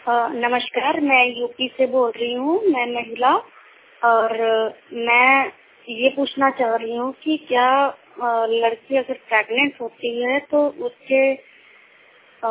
नमस्कार, मैं यूपी से बोल रही हूँ। मैं महिला और मैं ये पूछना चाह रही हूँ कि क्या लड़की अगर प्रेग्नेंट होती है तो अ,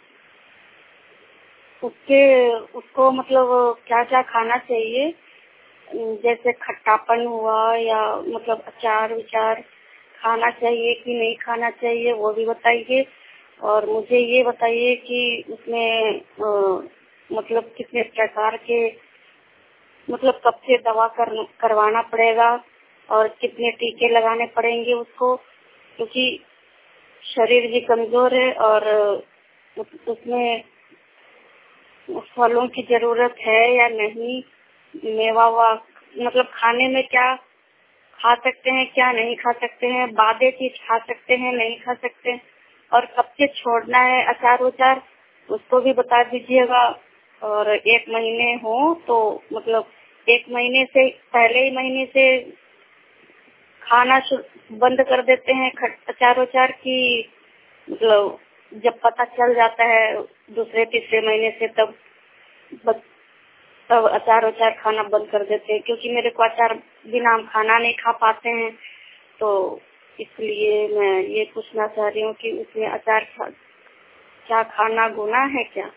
उसको मतलब क्या क्या खाना चाहिए, जैसे खट्टापन हुआ या मतलब अचार विचार खाना चाहिए कि नहीं खाना चाहिए, वो भी बताइए। और मुझे ये बताइए कि उसमें मतलब कितने प्रकार के मतलब कब से दवा करवाना पड़ेगा और कितने टीके लगाने पड़ेंगे उसको, क्योंकि शरीर भी कमजोर है और उसमें फलों की जरूरत है या नहीं, मेवा वा मतलब खाने में क्या खा सकते हैं क्या नहीं खा सकते हैं, बादे चीज खा सकते हैं नहीं खा सकते हैं, और कब से छोड़ना है अचार उचार उसको भी बता दीजिएगा। और 1 महीने हो तो मतलब 1 महीने से पहले ही महीने से खाना बंद कर देते हैं अचार उचार की, मतलब जब पता चल जाता है दूसरे तीसरे महीने से तब तब अचार उचार खाना बंद कर देते हैं, क्योंकि मेरे को अचार बिना हम खाना नहीं खा पाते हैं। तो इसलिए मैं ये पूछना चाह रही हूँ कि उसमें अचार क्या खाना गुनाह है क्या?